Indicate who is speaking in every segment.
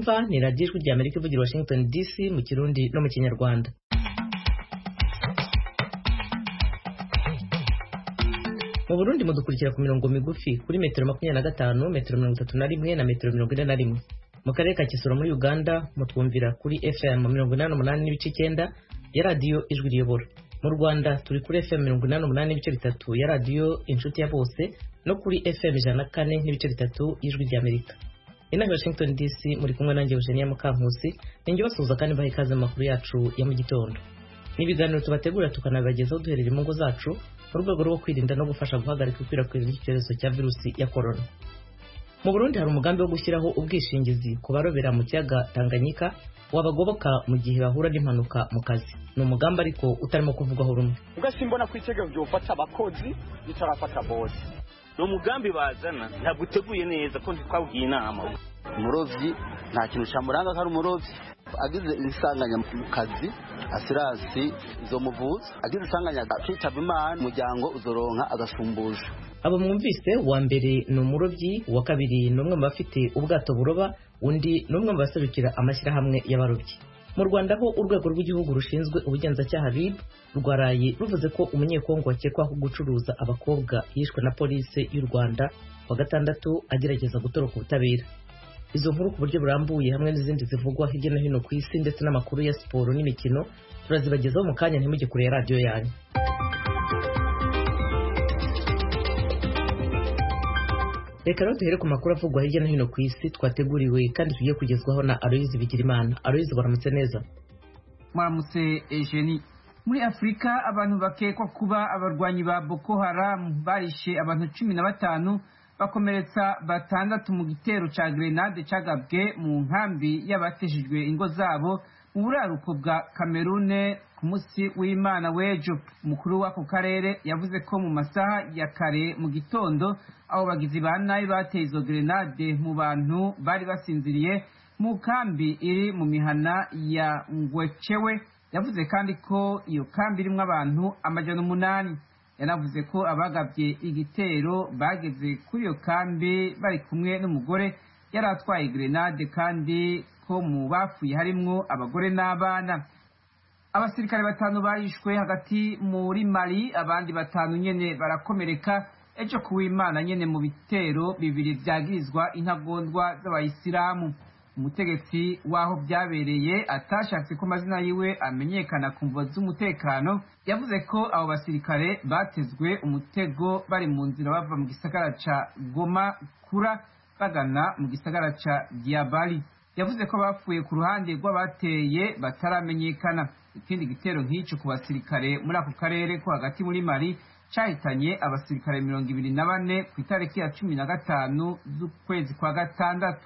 Speaker 1: mwumva ni radiyo ijwi rya Amerika ivugira Washington DC mu Kirundi no mu Kinyarwanda. Mu Burundi mudukurikira ku mirongo migufi kuri metero 25, metero 31 na metero 41. Mu karere ka Kisoro muri Uganda mutwumvira kuri FM 88.9 ya radiyo ijwi riyobora. Mu Rwanda turi kuri FM 88.3 ya radiyo inshuti ya bose no kuri FM 104.3 y'ijwi rya Amerika. Ina Washington DC muri kumwe nanjye Eugenia Mukankusi, ninjye basuhuza kandi baha ikaze mu makuru yacu ya mu gitondo. N'ibiganiro tubategura tukanabagezaho duherera mu ngo zacu mu rwego rwo kwirinda no gufasha guhagarika ikwirakwira ry'icyorezo cya virusi ya corona. Mu Burundi hari umugambi wo gushyiraho ubwishingizi ku barobera mu kiyaga Tanganyika wabagoboka mu gihe bahura n'impanuka mu kazi. Ni umugambi ariko utarimo kuvugwaho rumwe.
Speaker 2: Ugasimbona kwitega byo ufata abakozi bitarafata bose. No mugambi bazana ntabwo uteguye neza ko twabwiye inama.
Speaker 3: Umurovyi nta kintu cyamuranga kari umurovyi agize insanganya mu kazi asirasi zo muvuza agize insanganya akitaba Imana umuryango uzoronka agasumbuje.
Speaker 1: Abo mwumvise wa mbere ni umurovyi, wa kabiri ni umwe mu bafite ubwato buroba, undi ni umwe mu baserukira amashyirahamwe y'abarobyi. Mu Rwanda ho urwego rw'igihugu rushinzwe ubugenzacyaha RIB rwaraye ruvuze ko umunyekongo wakekwaho gucuruza abakobwa yishwe na polisi y'u Rwanda wa gatandatu agerageza gutoroka ubutabera. Izo nkuru ku buryo burambuye hamwe n'izindi zivugwa hirya no hino ku isi ndetse n'amakuru ya siporo n'imikino turazibagezaho mu kanya, ntimujye kure ya radiyo yanyu. Reka rero duhere ku makuru avugwa hirya no hino ku isi twateguriwe kandi tugiye kugezwaho na Aloyizi Bigirimana. Aloyizi, baramutse neza.
Speaker 4: Mwaramutse Eugenie. Muri Afrika abantu bakekwa kuba abarwanyi ba Boko Haram barishe abantu 15 bakomeretsa 6 mu gitero ca grenade cagabwe mu nkambi y'abateshejwe ingo zabo mu buraruko bwa Cameroon ku munsi w'Imana wejo. Umukuru w'ako karere yavuze ko mu masaha ya kare mu gitondo abo bagizi ba nabi bateye izo grenade mu bantu bari basinziriye mu kambi iri mu mihana ya Ngwechewe. Yavuze kandi ko iyo kambi irimwo abantu 800. Yanavuze ko abagabye igitero bageze kuri iyo kambi bari kumwe n'umugore yari atwaye grenade kandi ko mu bapfuye harimwo abagore n'abana. Abasirikare 5 barishwe hagati muri Mali, abandi 5 nyene barakomereka ejo kuw'Imana nyene mu bitero bibiri byagirizwa intagondwa z'abayisilamu. Umutegetsi waho byabereye atashatse ko amazina yiwe amenyekana ku mvo z'umutekano yavuze ko abo basirikare batezwe umutego bari mu nzira bava mu gisagara ca Goma Kura bagana mu gisagara ca Diabali. Yavuze ko bapfuye ku ruhande rw'abateye bataramenyekana. Ikindi gitero nk'ico ku basirikare muri ako karere ko hagati muri Mali cahitanye abasirikare 24 ku itariki ya 15 z'ukwezi kwa gatandatu.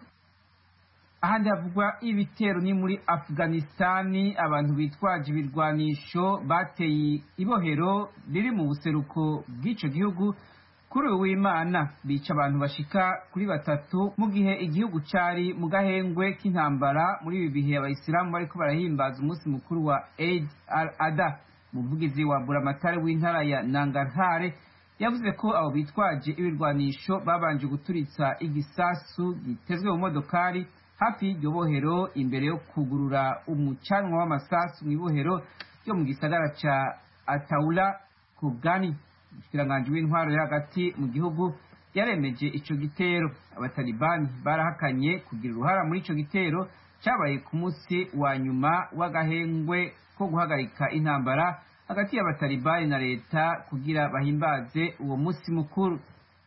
Speaker 4: Ahandi havugwa ibitero ni muri Afghanistani, abantu bitwaje ibirwanisho bateye ibohero riri mu buseruko bw'ico gihugu kuri w'Imana, bica abantu bashika kuri 3 mu gihe igihugu cari mu gahengwe k'intambara muri ibi bihe abayisilamu bariko barahimbaza umunsi mukuru wa Eid al-Adha. Umuvugizi wa Buramatari w'intara ya Nangarhare yavuze ko abo bitwaje ibirwanisho babanje guturitsa igisasu gitezwe mu modokari hafi y'iryo bohero imbere yo kugurura umucanwa w'amasasu mu ibohero ryo mu gisagara ca Ataula Kogani. Ikiranganji w'intwaro ya hagati mu gihugu yaremeje ico gitero. Abatalibani barahakanye kugira uruhara muri ico gitero cabaye ku munsi wa nyuma w'agahengwe ko guhagarika intambara hagati y'abatalibani na leta kugira bahimbaze uwo munsi mukuru.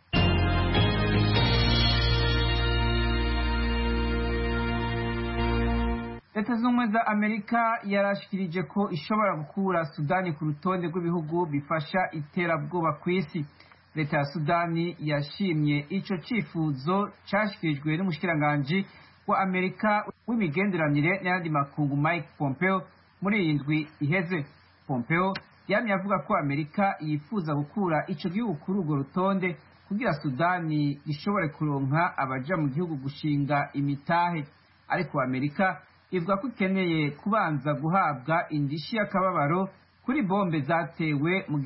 Speaker 4: Leta z'Ubumwe za Amerika yarashikirije ko ishobora gukura Sudani ku rutonde rw'ibihugu bifasha iterabwoba ku isi. Leta ya Sudani yashimye ico cifuzo cashikirijwe n'umushikiranganji wa Amerika w'imigenderanire n'ayandi makungu Mike Pompeo muri iyi ndwi iheze. Pompeo yamye avuga ko Amerika yifuza gukura ico gihugu kuri urwo rutonde kugira Sudani ishobore kuronka abaja mu gihugu gushinga imitahe, ariko Amerika ivuga ko ikeneye kubanza guhabwa indishi y'akababaro kuri bombe zatewe mu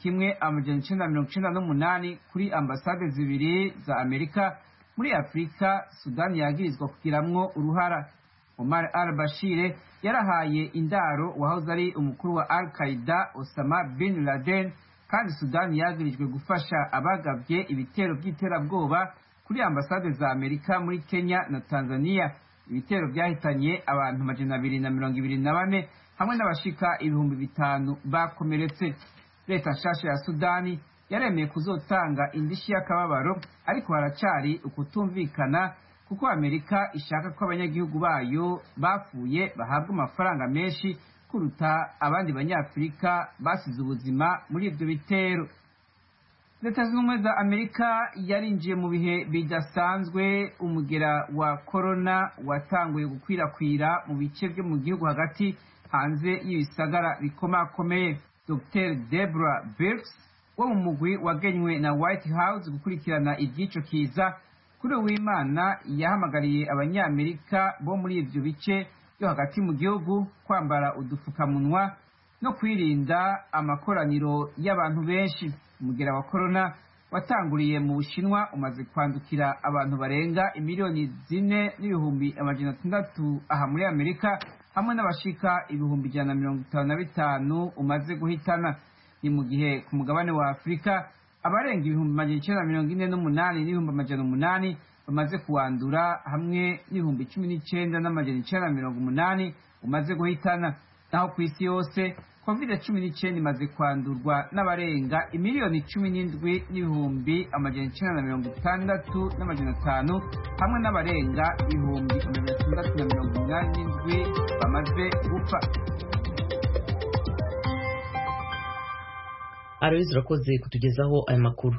Speaker 4: 1998 kuri ambasade zibiri za Amerika muri Afrika Sudani yagirizwa kugiramwo uruhara. Omar al-Bashir yarahaye indaro wahoze ari umukuru wa Al-Qaeda Osama bin Laden, kandi Sudani yagirijwe gufasha abagavye ibitero by'iterabwoba kuri ambasade za Amerika muri Kenya na Tanzania. Ibitero byahitanye abantu 224 hamwe n'abashika 5,000 bakomeretse. Leta nshasha ya Sudani yaremeye kuzotanga indishi y'akababaro, ariko haracari ukutumvikana kuko Amerika ishaka ko abanyagihugu bayo bapfuye bahabwa amafaranga menshi kuruta abandi banyafrika basize ubuzima muri ivyo bitero. Leta zunze ubumwe za Amerika yarinjiye mu bihe bidasanzwe. Umugera wa corona watanguye gukwirakwira mu bice byo mu gihugu hagati hanze y'ibisagara bikomakomeye. Dr. Deborah Birx wo mu mugwi wagenywe na White House gukurikirana iby'ico kiza kuri w'Imana yahamagariye abanyamerika bo muri ivyo bice byo hagati mu gihugu kwambara udufukamunwa no kwirinda amakoraniro y'abantu benshi. Umugera wa corona watanguriye mu Bushinwa umaze kwandukira abantu barenga 4,450,000 aha muri Amerika, hamwe n'abashika 155,000 umaze guhitana. Ni mu gihe ku mugabane wa Afrika abarenga 948,800 bamaze kuwandura hamwe n'19,980 umaze guhitana. Naho ku isi yose COVID-19 imaze kwandurwa n'abarenga 17,960,500 hamwe n'abarenga 687 bamaze gupfa.
Speaker 1: Aloys urakoze kutugezaho aya makuru.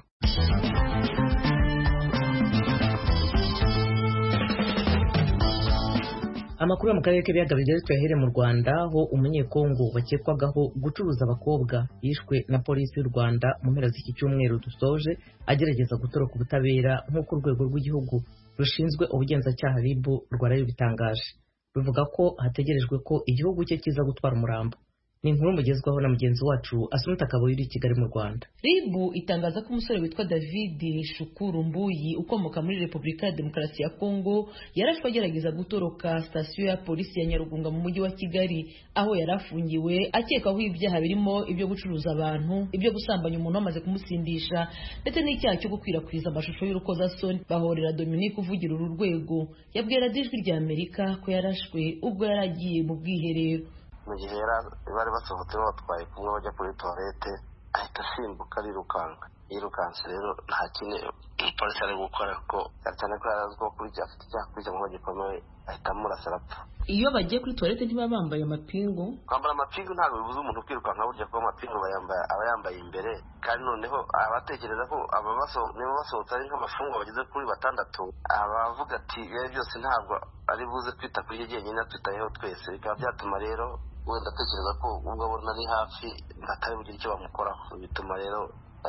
Speaker 1: Amakuru mu karere k'ibiyaga bigari twahere mu Rwanda, aho umunyekongo wakekwagaho gucuruza abakobwa yishwe na polisi y'u Rwanda mu mpera z'iki cyumweru dusoje agerageza gutoroka ubutabera nk'uko urwego rw'igihugu rushinzwe ubugenzacyaha RIB rwaraye bitangaje. Ruvuga ko hategerejwe ko igihugu cye kiza gutwara umurambo. Ni inkuru mugezwaho na mugenzi wacu Asumta Kaboyi uri Kigali mu Rwanda.
Speaker 5: RIB itangaza ko umusore witwa David Shukuru Mbuyi ukomoka muri Repubulika ya Demokarasi ya Kongo yarashwe agerageza gutoroka sitasiyo ya polisi ya Nyarugunga mu mujyi wa Kigali, aho yarafungiwe akekwaho ibyaha birimo ibyo gucuruza abantu, ibyo gusambanya umuntu wamaze kumusindisha, ndetse n'icyaha cyo gukwirakwiza amashusho y'urukozasoni. Bahorera Dominique uvugira uru rwego yabwira Ijwi rya Amerika ko yarashwe ubwo yaragiye mu bwiherero.
Speaker 6: Mu gihe bari basohotse batwaye kumwe bajya kuri toilette, ahita asimbuka yirukanse. Rero nta kintu polisi ari gukora ko cyane ko yarazwi ko kuri afite icyaha kuri mu gikomeye, ahita amurasa arapfa.
Speaker 5: Iyo bagiye kuri toilette ntiba bambaye amapingu?
Speaker 6: Kwambara amapingu ntabwo bibuza umuntu kwirukanka, burya ko amapingu aba yambaye imbere, kandi noneho abatekereza ko niba basohotse ari nk'amafungwa bageze kuri 6, abavuga ati ibi byose ntabwo ari buze kwita kuri ye jyenyine, twitayeho twese. Bikaba byatuma rero wenda atekereza ko ubwo abona ari hafi batari bugire icyo bamukoraho, bituma rero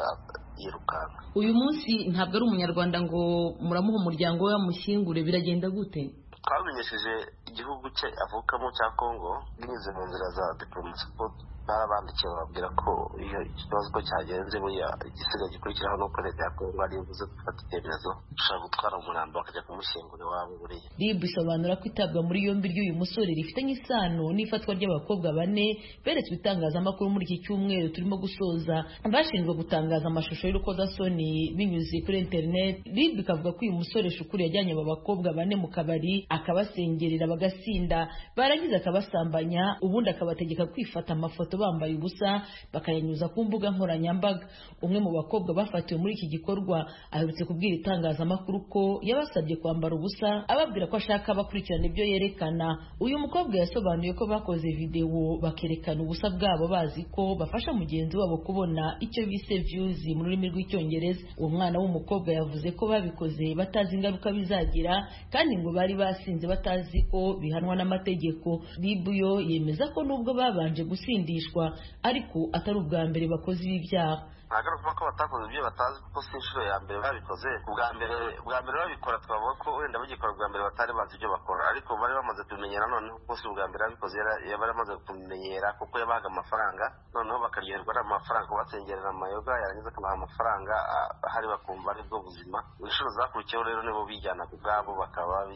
Speaker 6: yirukanka.
Speaker 5: Uyu munsi ntabwo ari umunyarwanda ngo muramuha umuryango we amushyingure, biragenda gute?
Speaker 6: Twamenyesheje igihugu cye avukamo cya Kongo binyuze mu nzira za diplomasi, ko barabandikiye bababwira ko iyo ikibazo ko cyagenze buriya igisigaye gikurikiraho nuko leta ya Kongo ari buze gufata icyemezo dushaka gutwara umurambo bakajya kumushyingura iwabo. Buriya
Speaker 5: RIB isobanura ko itabwa muri yombi ry'uyu musore rifitanye isano n'ifatwa ry'abakobwa 4 beretswe itangazamakuru muri iki cyumweru turimo gusoza, bashinzwe gutangaza amashusho y'urukozasoni binyuze kuri internet. RIB ikavuga ko uyu musore Shukuru yajyanye aba bakobwa 4 mu kabari, akabasengerera bagasinda, barangiza akabasambanya, ubundi akabategeka kwifata amafoto bambaye ubusa bakayanyuza ku mbuga nkoranyambaga. Umwe mu bakobwa bafatiwe muri iki gikorwa aherutse kubwira itangazamakuru ko yabasabye kwambara ubusa, ababwira ko ashaka bakurikirana ibyo yerekana. Uyu mukobwa yasobanuye ko bakoze video bakerekana ubusa bwabo bazi ko bafasha mugenzi wabo kubona icyo bise views mu rurimi rw'icyongereza. Uwo mwana w'umukobwa yavuze ko babikoze batazi ingaruka bizagira, kandi ngo bari basinze batazi ko bihanwa n'amategeko. RIB yo yemeza ko nubwo babanje gusindisha ariko atari ubwa mbere bakoze ibi byaha.
Speaker 6: ntabwo ari ukuvuga ko batakoze ibyo batazi, kuko si inshuro ya mbere babikoze. Ubwa mbere babikora twavuga ko wenda bagikora ubwa mbere batari bazi ibyo bakora, ariko bari bamaze kubimenyera. Noneho kuko si ubwa mbere babikoze, bari bamaze kubimenyera kuko yabahaga amafaranga, noneho bakaryoherwa n'amafaranga, basengerera amayoga, yarangiza akabaha amafaranga ahari bakumva ari bwo buzima. Inshuro zakurikiyeho rero nibo bijyanaga ubwabo bakaba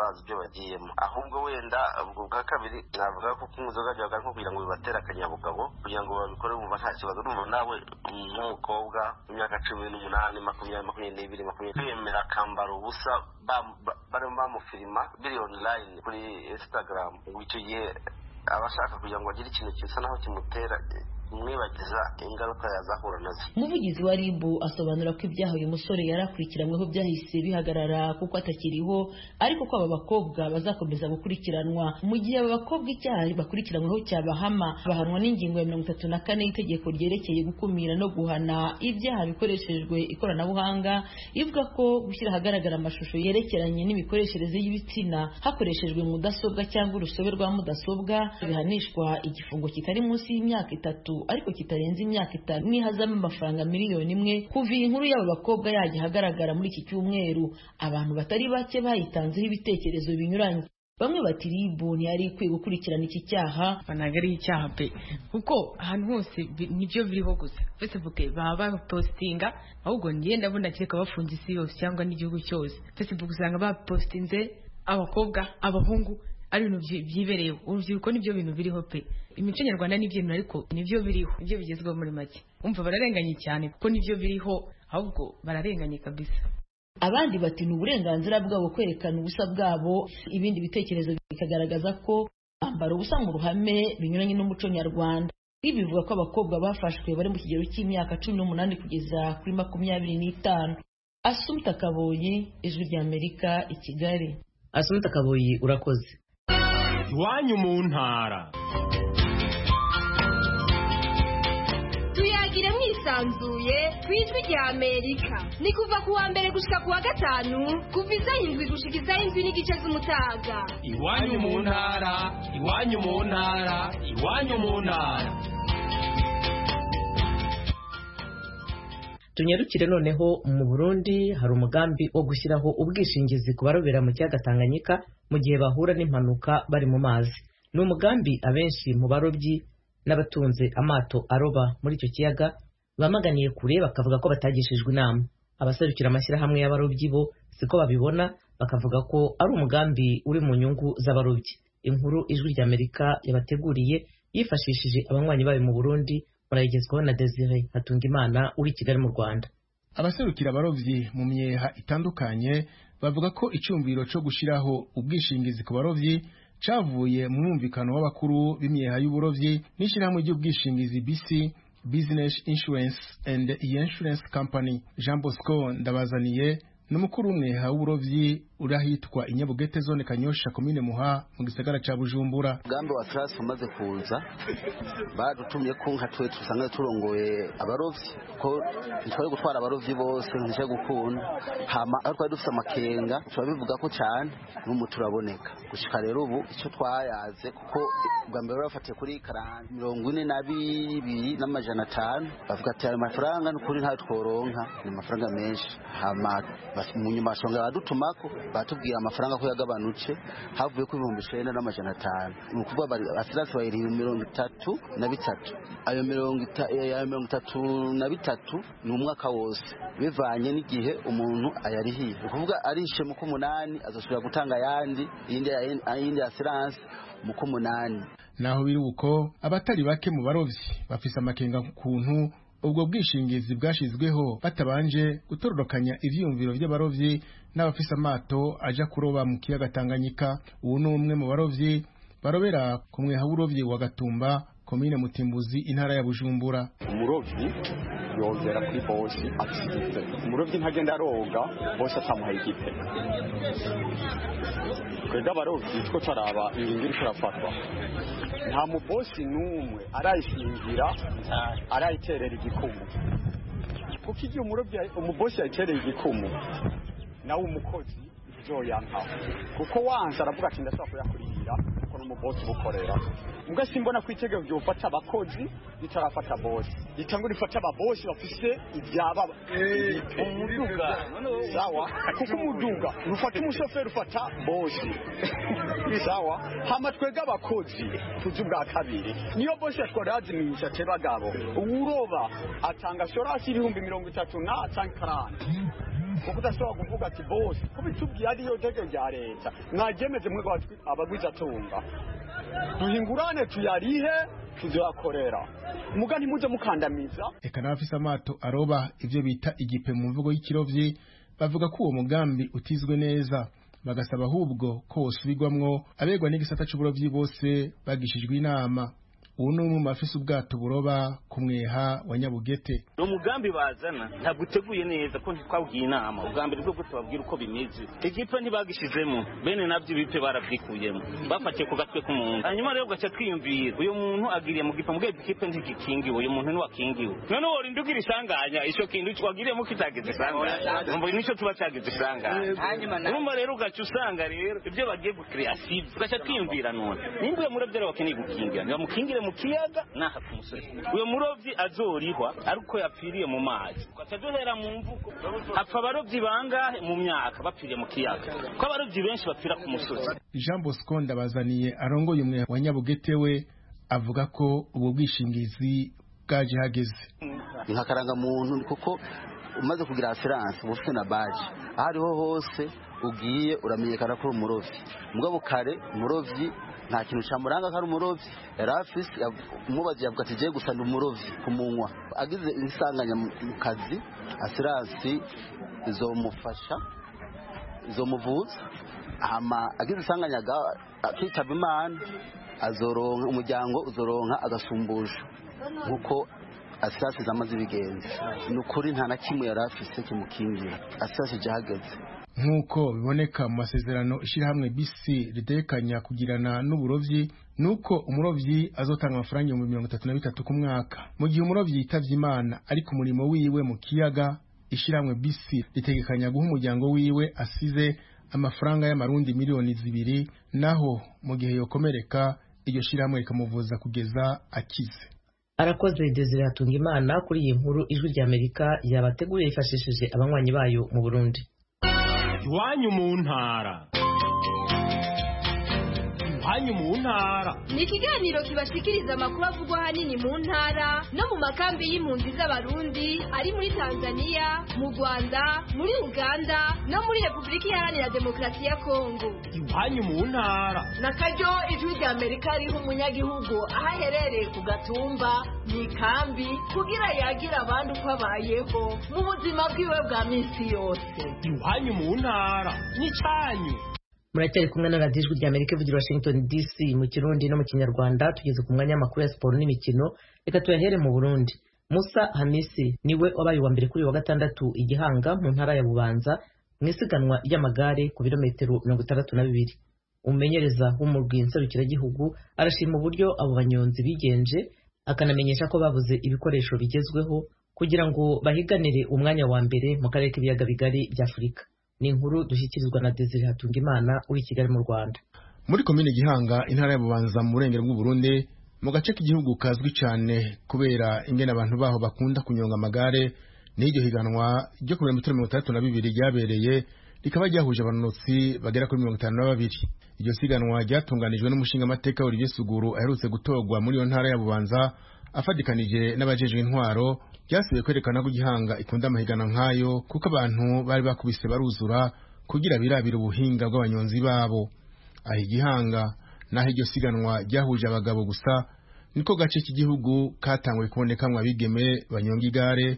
Speaker 6: bazi ibyo bagiyemo. Ahubwo wenda ubwo bwa kabiri navuga ko kunywa inzoga byabaga nko kugira ngo bibatere akanyabugabo kugira ngo babikore bumva nta kibazo. Urumva nawe nk'umukobwa w'imyaka 18, 20, 22, kwiyemera akambara ubusa barimo bamufilima biri online kuri Instagram, icyo gihe abashaka kugira ngo agire ikintu kisa naho kimutera mwibagiza ingaruka yazahura nazo.
Speaker 5: Umuvugizi wa RIB asobanura ko ibyaha uyu musore yarakurikiranyweho byahise bihagarara kuko atakiriho, ariko ko aba bakobwa bazakomeza gukurikiranwa. Mu gihe aba bakobwa icyaha bakurikiranyweho cyabahama, bahanwa n'ingingo ya 34 y'itegeko ryerekeye gukumira no guhana ibyaha bikoreshejwe ikoranabuhanga, ivuga ko gushyira ahagaragara amashusho yerekeranye n'imikoreshereze y'ibitsina hakoreshejwe mudasobwa cyangwa urusobe rwa mudasobwa bihanishwa igifungo kitari munsi y'imyaka 3 ariko kitarenze imyaka 5 n'ihazamo amafaranga $1,000,000 kuva iyi nkuru y'aba bakobwa yajya hagaragara muri iki cyumweru. Abantu batari bake bayitanzeho ibitekerezo binyuranye. Bamwe bati RIB ntiyari ikwiye gukurikirana iki cyaha,
Speaker 7: banagari icyaha pe, kuko ahantu hose nibyo biriho gusa. Facebook baba bapostinga, ahubwo ngiye ndabona kireka bafunga isi yose cyangwa n'igihugu cyose. Facebook usanga bapostinze abakobwa, abahungu ari ibintu byibereyeho. Urubyiruko nibyo bintu biriho pe. Imico nyarwanda nibyo bintu ariko nibyo biriho, nibyo bigezweho muri make. Umva bararenganye cyane kuko nibyo biriho, ahubwo bararenganye kabisa.
Speaker 5: Abandi bati ni uburenganzira bwabo kwerekana ubusa bwabo. Ibindi bitekerezo bikagaragaza ko ambara ubusa mu ruhame binyuranye n'umuco nyarwanda. Ibi bivuga ko abakobwa bafashwe bari mu kigero cy'imyaka 18 kugeza kuri 25. Asumta Kaboyi, Ijwi ry'Amerika, i Kigali.
Speaker 1: Asumta Kaboyi, urakoze.
Speaker 8: Iwanyu mu ntara.
Speaker 9: Tuyagire mwisanzuye kw'Ijwi ry'Amerika. Ni kuva kuwa mbere gushika kuwa gatanu kuva 7 gushika 7:30 z'umutaga.
Speaker 8: Iwanyu mu ntara, iwanyu mu ntara, iwanyu mu ntara.
Speaker 1: Tunyarukire noneho mu Burundi hari umugambi wo gushyiraho ubwishingizi ku barobera mu kiyaga Tanganyika mu gihe bahura n'impanuka bari mu mazi. Ni umugambi abenshi mu barobyi n'abatunze amato aroba muri icyo kiyaga bamaganiye kure, bakavuga ko batagishijwe inama. Abaserukira amashyirahamwe y'abarobyi bo siko babibona, bakavuga ko ari umugambi uri mu nyungu z'abarobyi. Inkuru Ijwi ry'Amerika yabateguriye yifashishije abanywanyi bayo mu Burundi, murayigezwaho na Desire Hatungimana uri Kigali mu Rwanda.
Speaker 10: Abaserukira abarovyi mu myeha itandukanye bavuga ko icyumviro cyo gushiraho ubwishingizi ku barovyi cavuye mu mwumvikano w'abakuru b'imyeha y'uburovyi n'ishyirahamwe ry'ubwishingizi BC, Business Insurance and Insurance Company. Jean Bosco Ndabazaniye n'umukuru w'umweha w'uburovyi urahitwa Inyabugete zone Kanyosha komine Muha mu gisagara ca Bujumbura.
Speaker 3: Gambe wa transfer maze kuza badutumye ko nka twe tusanga turongoye abarovyi ko ntitwaye gutwara abarovyi bose ntishe gukunda hama ariko dufite amakenga turabivuga ko cyane n'umu turaboneka gushika rero ubu icyo twayaze kuko bwa mbere bafatiye kuri 42,500 bavuga ati ayo mafaranga n'ukuri nta tworonka ni amafaranga menshi hama mu nyuma shonga badutumako batubwira amafaranga ko yagabanutse havuye ku 9,500 nukuvuga bari asirasi bayiri 33. Ayo 33 ni umwaka wose bivanye n'igihe umuntu ayarihiye. Ukuvuga arishe mu 8 azosubira gutanga yandi yindi asirasi mu 8.
Speaker 10: Naho biri uko abatari bake mu barovyi bafise amakenga kuntu ubwo bwishingizi bwashizweho batabanje gutororokanya ivyumviro by'abarovyi n'abafise amato aja kuroba mu kiyaga Tanganyika. Ubu ni umwe mu barovyi barobera ku mweha w'urovyi wa Gatumba komine Mutimbuzi intara ya Bujumbura.
Speaker 11: Umurovyi yongera kuri bosi afite umurovyi ntagenda aroga bosi atamuhaye igipe kwega abarovyi two taraba ingiri turafatwa nta mubosi n'umwe arayishingira arayiterera igikumu kuko iyo umubosi yayiterera igikumu nawe umukozi uzoyanka kuko wanze aravuga ati ndashaka kuyakurira kuko n'umubosi bukorera mbwa simbona kwitegeka byofata abakozi bitarafata bosi itangura ifata ababosi bafise ibyaba umuduga sawa kuko umuduga rufata umushoferi ufata bosi sawa hama twega abakozi tuzi bwa kabiri niyo bosi yatwarazimisha tebagabo uroba atanga shorasi 30,000 na atanga 40 kuko udashobora kuvuga ati bose kubitubwiye ariyo tege rya leta mwagemeze mwe abagwizatunga duhingurane tuyarihe tuzakorera muga ntimuze mukandamiza.
Speaker 10: Eka n'abafise amato aroba ivyo bita igipe mu mvugo y'ikirovyi bavuga ko uwo mugambi utizwe neza, bagasaba ahubwo ko wosubirwamwo abegwa n'igisata c'uburovyi bose bagishijwe inama. Ubu ni umwe mu bafise ubwato buroba ku mweha wa Nyabugete.
Speaker 2: Umugambi bazana ntabwo uteguye neza ko ntitwabwiye inama ubwambere bwo tubabwira uko bimeze. Igipe ntibagishizemo bene navyo ibipe baravyikuyemo bafatiye ku gatwe k'umuntu, hanyuma rero gaca twiyumvira uyu muntu agiriye mu gipe mubwira igipe ntigikingiwe, uyu muntu ntiwakingiwe, none worinda ugira isanganya ico kintu twagiriyemo kitageze isanganya mbo nico tuba cageze isanganya. Urumva rero ugaca usanga rero ibyo bagiye gukreative gaca twiyumvira none nimbuye muravyo rero bakeneye gukingira ntibamukingire mu kiyaga naha ku musozi. Uyo murovyi azorihwa ariko yapfiriye mu mazi atadohera mu mvugo apfa abarovyi bangahe mu myaka bapfiriye mu kiyaga ko abarovyi benshi bapfira ku musozi.
Speaker 10: Jean Bosco Ndabazaniye arongoye umwe wa Nyabugete we avuga ko ubu bwishingizi bwaje hageze.
Speaker 3: Nkakaranga muntu kuko umaze kugira assurance bufite na badge ahariho hose ugiye uramenyekana ko umurovyi mugabo kare umurovyi nta kintu cyamuranga kari umurovyi yarafise umubazi yavuga ati je gusa ndi umurovyi kumunwa agize insanganya mu kazi assurance izomufasha izomuvuza ama agize insanganya akitaba Imana azoronka umuryango uzoronka agasumbusha nkuko assurance zamaze bigenze nukuri nta na kimwe yarafise kimukingira assurance jahageze
Speaker 10: nk'uko biboneka mu masezerano ishirahamwe BC ritekanya kugirana n'uburovyi nuko umurovyi azotanga amafaranga 33 ku mwaka mu gihe umurovyi yitavye Imana ariko umurimo wiwe mu kiyaga ishirahamwe BC ritegekanya guha umuryango wiwe asize amafaranga y'amarundi miliyoni 2 naho mu gihe yokomereka iryo shirahamwe rikamuvuza kugeza akize.
Speaker 1: Arakoze Desire Hatungimana kuri iyi nkuru ijwi rya Amerika yabateguye yifashishije abanywanyi bayo mu Burundi.
Speaker 8: Iwanyu mu ntara. Iwanyu mu ntara
Speaker 9: ni ikiganiro kibashikiriza amakuru avugwa hanini mu ntara no mu makambi y'impunzi z'abarundi ari muri Tanzania, mu Rwanda, muri Uganda no muri Republika Iharanira Demokarasi ya Kongo.
Speaker 8: Iwanyu mu ntara
Speaker 12: nakaryo ijwi rya Amerika riho umunyagihugu aho aherereye ku gatumba mu ikambi kugira yagira abandi uko abayeho mu buzima bwiwe bwa minsi yose.
Speaker 8: Iwanyu mu ntara ni cyanyu.
Speaker 1: Muracyari kumwe na Radio Ijwi rya Amerika ivugira Washington DC mu Kirundi no mu Kinyarwanda. Tugeze ku mwanya makuru ya siporo n'imikino. Reka tuyahere mu Burundi. Musa Hamisi niwe wabaye wa mbere kuri wa gatandatu igihanga mu ntara ya Bubanza mu isiganwa ry'amagare ku birometero 62. Umumenyereza w'umurwi nserukiragihugu arashima uburyo abo banyonzi bigenje akanamenyesha ko babuze ibikoresho bigezweho kugira ngo bahiganire umwanya wa mbere mu karere k'ibiyaga bigari bya Afurika. Ni inkuru dushyikirizwa na Desire Hatungimana uri Kigali mu Rwanda.
Speaker 10: Muri komine Gihanga intara ya Bubanza mu burengero bw'u Burundi mu gace k'igihugu kazwi cyane kubera ingene abantu baho bakunda kunyonga amagare n'iryo higanwa ryo ku birometero 32 ryabereye rikaba ryahuje abanonotsi bagera kuri 52. Iryo siganwa ryatunganijwe n'umushinga amateka Olivier Suguru aherutse gutogwa muri iyo ntara ya Bubanza afadikanije n'abajejwe intwaro byasubiye kwerekana ko Gihanga ikunda amahigana nkayo kuko abantu bari bakubise baruzura kugira birabira ubuhinga bw'abanyonzi babo. Aho Gihanga naho iryo siganwa ryahuje abagabo gusa niko gace k'igihugu katangwe kubonekamwe abigeme banyonga igare,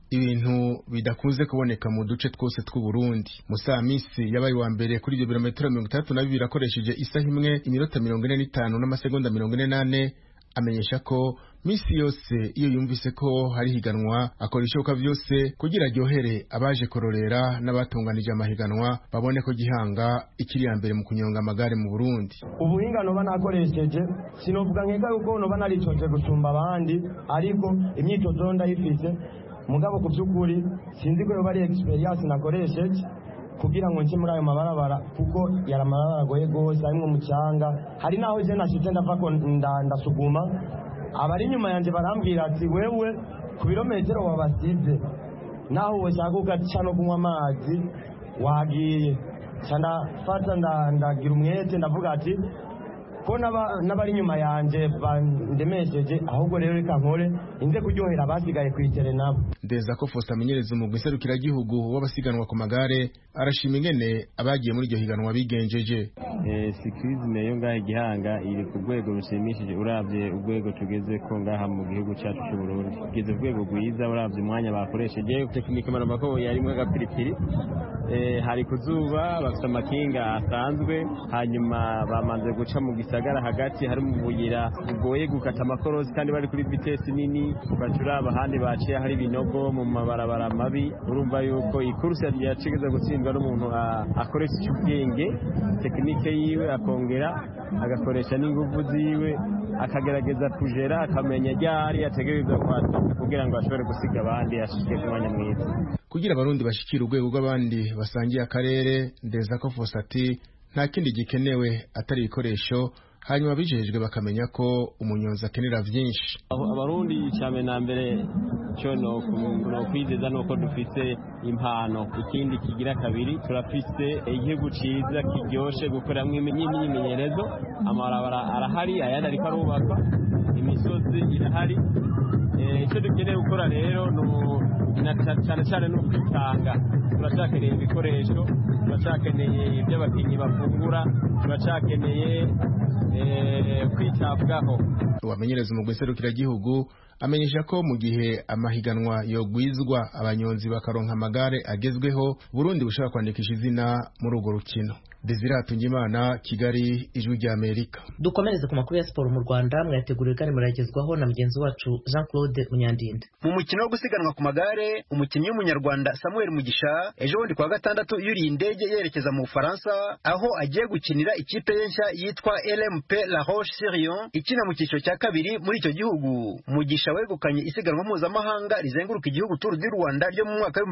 Speaker 10: ibintu bidakunze kuboneka mu duce twose tw'u Burundi. Musa Hamisi yabaye wa mbere kuri ibyo birometero 32 akoresheje isaha imwe iminota 45 n'amasegonda 48. Amenyesha ko misi yose iyo yumvise ko hari higanwa akora ishoboka byose kugira ryohere abaje kororera n'abatunganije amahiganwa babone ko Gihanga ikiri ya mbere mu kunyonga amagare mu Burundi.
Speaker 13: Ubuhinga no banakoresheje sinovuga nkeka yuko no banaricoje gusumba abandi ariko imyitozo ndayifise mugabo ku byukuri sinzi ko yo bari experience nakoresheje kugira ngo nje muri ayo mabarabara kuko yaramarabara goye gose arimwe mu cyanga hari naho je nashitse ndava ko ndasuguma abari nyuma yanje barambwira ati wewe ku birometero wabasize naho woshaka ugaca no kunywa amazi wagiye cyana fata ndagira umwete ndavuga ati ko n'abari inyuma yanjye bandemesheje, ahubwo rero reka nkore inze kuryohera abasigaye ku itere nabo.
Speaker 10: Ndeza ko Faustin amenyereza umugwi serukiragihugu w'abasiganwa ku magare arashima ingene abagiye muri iryo higanwa bigenjeje.
Speaker 14: Cyclisme yo ngaha Gihanga iri ku rwego rushimishije, uravye urwego tugeze ko ngaha mu gihugu cyacu cy'u Burundi, tugeze urwego rwiza, uravye umwanya bakoresheje tekinike maramba ko yarimwe agapiripiri, hari kuzuba bafite amakinga asanzwe, hanyuma bamanze guca mu gisagara hagati, hari mu buyira bugoye gukata amakorosi kandi bari kuri vitesi nini, bacura abahandi baciye hari binogo mu mabarabara mabi. Urumva yuko ikurusi yacigeze gutsindwa n'umuntu akoresha ubwenge tekinike yiwe, akongera agakoresha n'ingufu ziwe, akagerageza kujera, akamenya ryari ategereza kwata kugira ngo ashobore gusiga abandi ashike ku mwanya mwiza.
Speaker 10: Kugira abarundi bashikira urwego rw'abandi basangiye akarere, Ndeza ko Faustin nta kindi gikenewe atari ibikoresho, hanyuma bijejwe bakamenya ko umunyonzi akenera vyinshi.
Speaker 14: Abarundi cyane na mbere cyo no kwizeza nuko dufite impano, ikindi kigira kabiri turafise igihugu ciza kiryoshe gukoramwe imyimenyerezo, amabarabara arahari, ayandi ariko arubakwa, imisozi irahari. Icyo dukeneye gukora rero cyane cyane no kwitanga. Turacakeneye ibikoresho, turacakeneye ibyo abakinnyi bafungura, turacakeneye kwitabwaho.
Speaker 10: Uwamenyereza umugwi serukiragihugu amenyesha ko mu gihe amahiganwa yogwizwa abanyonzi bakaronka amagare agezweho, Burundi bushaka kwandikisha izina muri urwo rukino. Desire Hatungimana, Kigali, Ijwi rya Amerika.
Speaker 1: Dukomereze ku makuru ya siporo mu Rwanda, mwateguriwe kandi muragezwaho na mugenzi wacu Jean-Claude Munyandinda.
Speaker 15: Mu mukino wo gusiganwa ku magare, umukinnyi w'umunyarwanda Samuel Mugisha ejo bundi kwa gatandatu yuriye indege yerekeza mu Bufaransa, aho agiye gukinira ikipe nshya yitwa LMP La Roche-sur-Yon ikina mu cyiciro cya kabiri muri icyo gihugu. Mugisha wegukanye isiganwa mpuzamahanga rizenguruka igihugu Tour du Rwanda ryo mu mwaka wa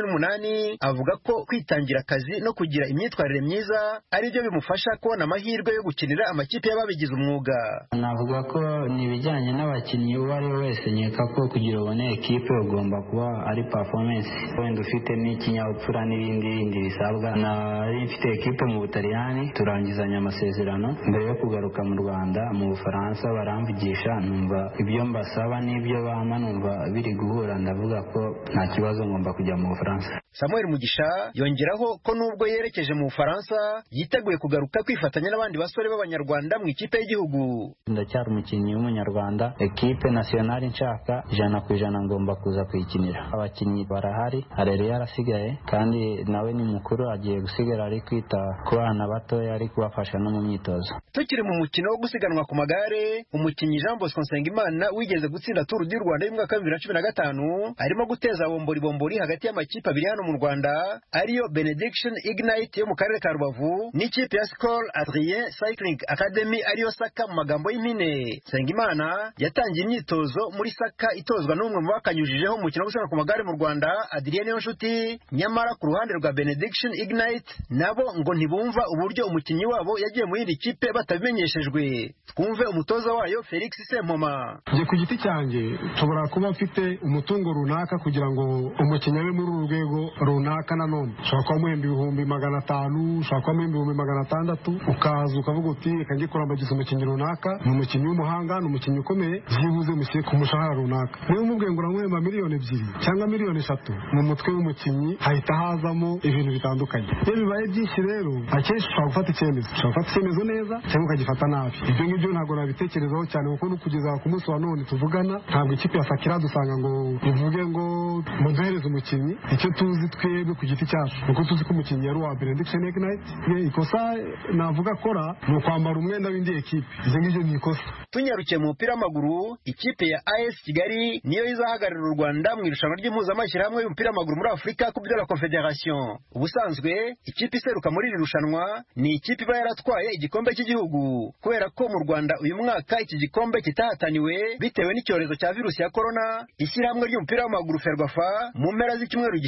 Speaker 15: 2018, avuga ko kwitangira akazi no kugira imyitwarire myiza ari byo bimufasha kubona amahirwe yo gukinira amakipe y'ababigize umwuga.
Speaker 16: Navuga ko ni ibijyanye n'abakinnyi uwo ari we wese, nkeka ko kugira ubone ekipe ugomba kuba ari performance, wenda ufite n'ikinyabupfura n'ibindi bisabwa. Nari mfite ekipe mu Butaliyani, turangizanya amasezerano mbere yo kugaruka mu Rwanda. Mu Bufaransa baramvugisha, numva ibyo mbasaba n'ibyo bampa numva biri guhura, ndavuga ko nta kibazo ngomba kujya mu Bufaransa.
Speaker 15: Samuel Mugisha yongeraho ko nubwo yerekeje mu Bufaransa yiteguye kugaruka kwifatanya n'abandi basore b'abanyarwanda mu ikipe y'igihugu.
Speaker 16: Ndacyari umukinnyi w'umunyarwanda, ekipe nationale nshaka 100% ngomba kuza kuyikinira. Abakinnyi barahari, Arere yarasigaye kandi nawe ni mukuru, agiye gusigara ari kwita ku bana batoya, ari kubafasha no mu myitozo.
Speaker 15: Tukiri mu mukino wo gusiganwa ku magare, umukinnyi Jean Bosco Nsengimana wigeze gutsinda Tour du Rwanda y'umwaka wa 2015 arimo guteza bombori hagati y'amakipe abiri hano mu Rwanda, ariyo Benediction Ignite yo mu karere ka Rubavu n'ikipe ya Skol Adrien Cycling Academy ariyo Saka mu magambo y'impine. Nsengimana yatangiye imyitozo muri Saka itozwa n'umwe mu bakanyujijeho mu mukino wo gusiganwa ku magare mu Rwanda, Adrien Niyonshuti. Nyamara ku ruhande rwa Benediction Ignite nabo ngo ntibumva uburyo umukinnyi wabo yagiye mu yindi kipe batabimenyeshejwe. Twumve umutoza wayo Felix Sempoma.
Speaker 17: Je ku giti cyanjye tubura kuba mfite umutungo runaka kugira ngo umukinnyi we muri urwego runaka, nanone ushobora kuba muhemba 500, ushobora kuba muhemba 600, ukaza ukavuga uti reka njye kurambagiza umukinnyi runaka, ni umukinnyi w'umuhanga, ni umukinnyi ukomeye, byibuze mushyire ku mushahara runaka. Niba umubwiye ngo uramuhemba 2,000,000 cyangwa 3,000,000, mu mutwe w'umukinnyi hahita hazamo ibintu bitandukanye. Iyo bibaye byinshi rero, akenshi ushobora gufata icyemezo neza cyangwa ukagifata nabi. Ibyo ngibyo ntabwo nabitekerezaho cyane, kuko no kugeza ku munsi wa none tuvugana ntabwo ikipe ya Sakira dusanga ngo ivuge ngo muduhereze umukinnyi. Icyo tuzi twebwe ku giti cyacu nuko tuzi ko umukinnyi yari uwa Benediction Ignite. Ikosa navuga akora ni ukwambara umwenda w'indi ekipe, ibyo ngibyo ni ikosa.
Speaker 15: Tunyarukiye mu mupira w'amaguru, ikipe ya AS Kigali niyo izahagararira u Rwanda mu irushanwa ry'impuzamashyirahamwe y'umupira w'amaguru muri Afurika Coupe de la Confederation. Ubusanzwe ikipe iseruka muri iri rushanwa ni ikipe iba yaratwaye igikombe cy'igihugu, kubera ko mu Rwanda uyu mwaka iki gikombe kitahataniwe bitewe n'icyorezo cya virusi ya corona. Ishyirahamwe ry'umupira w'amaguru Ferwafa mu mpera z'icyumweru gishize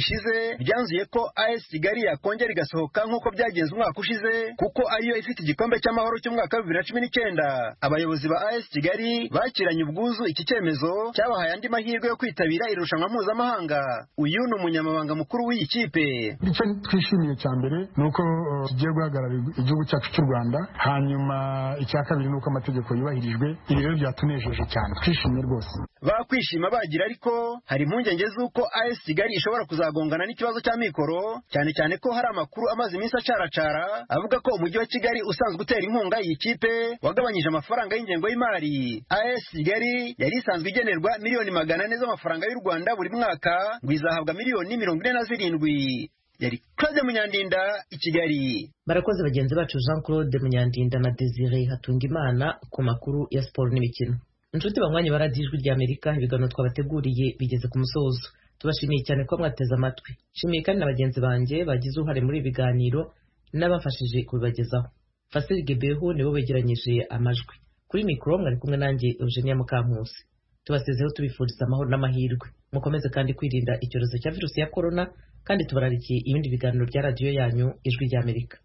Speaker 15: ryanzuye ko AS Kigali yakongera igasohoka nk'uko byagenze umwaka ushize kuko ariyo ifite igikombe cy'amahoro cy'umwaka wa 2019. Abayobozi ba AS Kigali bakiranye ubwuzu iki cyemezo cyabahaye andi mahirwe yo kwitabira irushanwa mpuzamahanga. Uyu ni umunyamabanga mukuru w'iyi kipe.
Speaker 17: Icyo twishimiye cya mbere ni uko tugiye guhagarara igihugu cyacu cy'u Rwanda, hanyuma icya kabiri ni uko amategeko yubahirijwe. Ibi rero byatunejeje cyane, twishimiye rwose.
Speaker 15: Bakwishima bagira ariko hari impungenge z'uko AS Kigali ishobora kuzagongana n'ikibazo cya mikoro, cyane cyane ko hari amakuru amaze iminsi acaracara avuga ko umujyi wa Kigali usanzwe utera inkunga iyi kipe wagabanyije amafaranga y'ingengo y'imari. AS Kigali yari isanzwe igenerwa miliyoni 400 z'amafaranga y'u Rwanda buri mwaka, ngo izahabwa miliyoni 47. Yari Claude Munyandinda i Kigali.
Speaker 1: Barakoze bagenzi bacu Jean Claude Munyandinda na Desire Hatungimana ku makuru ya siporo n'imikino. Inshuti banywanyi baradijwe rya Amerika, ibiganiro twabateguriye bigeze ku musozo. Tubashimiye cyane ko mwateze amatwi. Shimiye kandi na bagenzi banjye bagize uruhare muri ibiganiro n'abafashije kubibagezaho. Fasil Gebeho nibo begeranyije amajwi. Kuri mikoro mwari kumwe nanjye Eugenia Mukankusi. Tubasezeho tubifuriza amahoro n'amahirwe. Mukomeze kandi kwirinda icyorezo cya virusi ya corona, kandi tubararikiye ibindi biganiro bya radio yanyu Ijwi rya Amerika.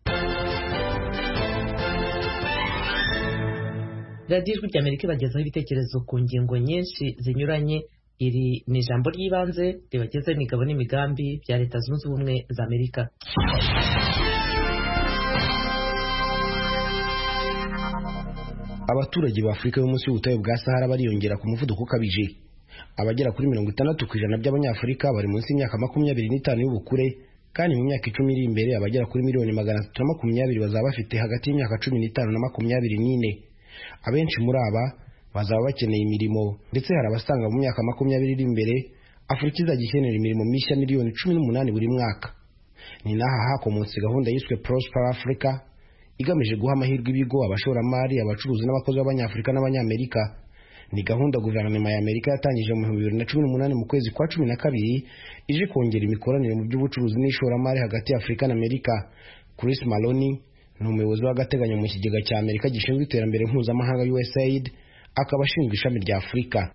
Speaker 1: Radio Ijwi rya Amerika bagezaho ibitekerezo ku ngingo nyinshi zinyuranye. Iri ni ijambo ry'ibanze ribagezaho imigabo n'imigambi bya Leta Zunze Ubumwe za Amerika.
Speaker 18: Abaturage ba Afurika yo munsi y'ubutayu bwa Sahara bariyongera ku muvuduko ukabije. Abagera kuri 60% by'abanyafurika bari munsi y'imyaka 25 y'ubukure, kandi mu myaka 10 iri imbere abagera kuri miliyoni 320 bazaba bafite hagati y'imyaka 15 na 24. Abenshi muri aba bazaba bakeneye imirimo, ndetse hari abasanga mu myaka 20 iri imbere Afurika izagikenera imirimo mishya miliyoni 18 buri mwaka. Ni naha hakomotse gahunda yiswe Prosper Africa, igamije guha amahirwe ibigo, abashoramari, abacuruzi n'abakozi b'Abanyafurika n'Abanyamerika. Ni gahunda guverinoma ya Amerika yatangije mu 2018 mu kwezi kwa 12, ije kongera imikoranire mu by'ubucuruzi n'ishoramari hagati ya Afurika na Amerika. Chris Maloney ni umuyobozi w'agateganyo mu kigega cya Amerika gishinzwe iterambere mpuzamahanga USAID, akaba ashinzwe ishami rya Afurika.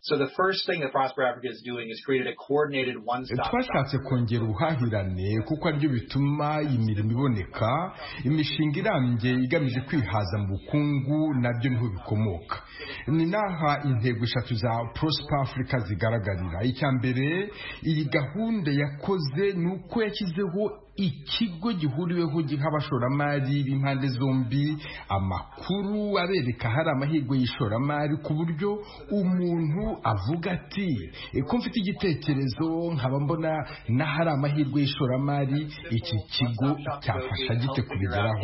Speaker 19: Twashatse kongera ubuhahirane kuko aribyo bituma imirimo iboneka, imishinga irambye igamije kwihaza mu bukungu nabyo niho bikomoka. Ni naha intego 3 za Prosper Africa zigaragarira. Icya mbere, iyi gahunda yakoze nuko yashyizeho ikigo gihuriweho giha abashoramari b'impande zombi amakuru abereka hari amahirwe y'ishoramari, ku buryo umuntu avuga ati ko mfite igitekerezo nkaba mbona n'ahari amahirwe y'ishoramari, iki kigo cyafasha gite kubigeraho.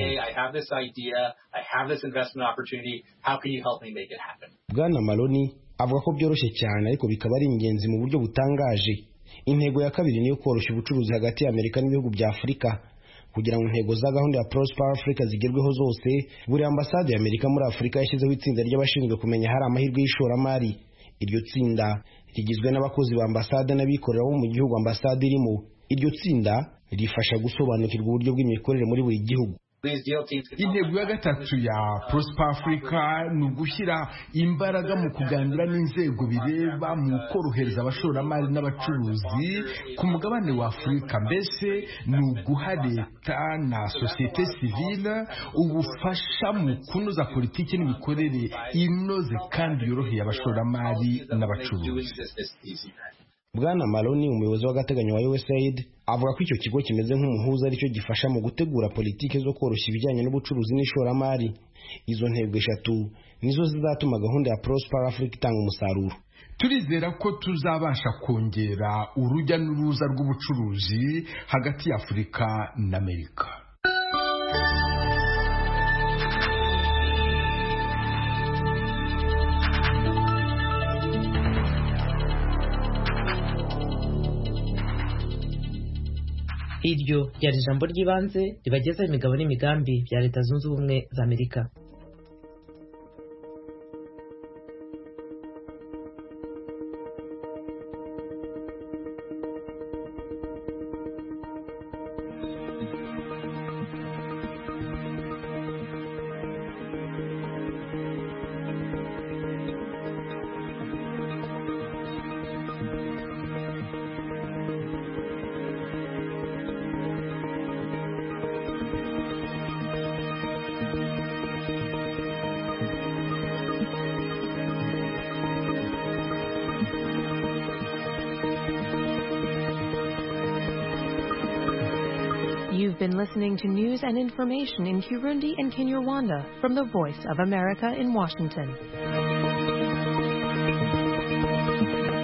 Speaker 18: Bwana Maloney avuga ko byoroshye cyane, ariko bikaba ari ingenzi mu buryo butangaje. Intego ya kabiri niyo koroshya ubucuruzi hagati ya Amerika n'ibihugu bya Afurika. Kugira ngo intego za gahunda ya Prosper Africa zigerweho zose, buri ambasade ya Amerika muri Afurika yashyizeho itsinda ry'abashinzwe kumenya hari amahirwe y'ishoramari. Iryo tsinda rigizwe n'abakozi ba ambasade n'abikorera bo mu gihugu ambasade irimo. Iryo tsinda rifasha gusobanukirwa uburyo bw'imikorere muri buri gihugu.
Speaker 19: Intego ya gatatu ya Prosper Africa ni ugushyira imbaraga mu kuganira n'inzego bireba mu korohereza abashoramari n'abacuruzi ku mugabane wa Afurika. Mbese ni uguha leta na societe civile ubufasha mu kunoza politiki n'imikorere inoze kandi yoroheye abashoramari n'abacuruzi.
Speaker 18: Bwana Maloney, umuyobozi w'agateganyo wa USAID, avuga ko icyo kigo kimeze nk'umuhuza aricyo gifasha mu gutegura politiki zo koroshya ibijyanye n'ubucuruzi n'ishoramari. Izo ntego 3 nizo zizatuma gahunda ya Prosper Africa itanga umusaruro.
Speaker 19: Turizera ko tuzabasha kongera urujya n'uruza rw'ubucuruzi hagati ya Afurika na Amerika.
Speaker 1: Iryo ryari ijambo ry'ibanze ribagezaho imigabo n'imigambi bya Leta Zunze Ubumwe za Amerika.
Speaker 20: been listening to news and information in Kirundi and Kinyarwanda from the Voice of America in Washington.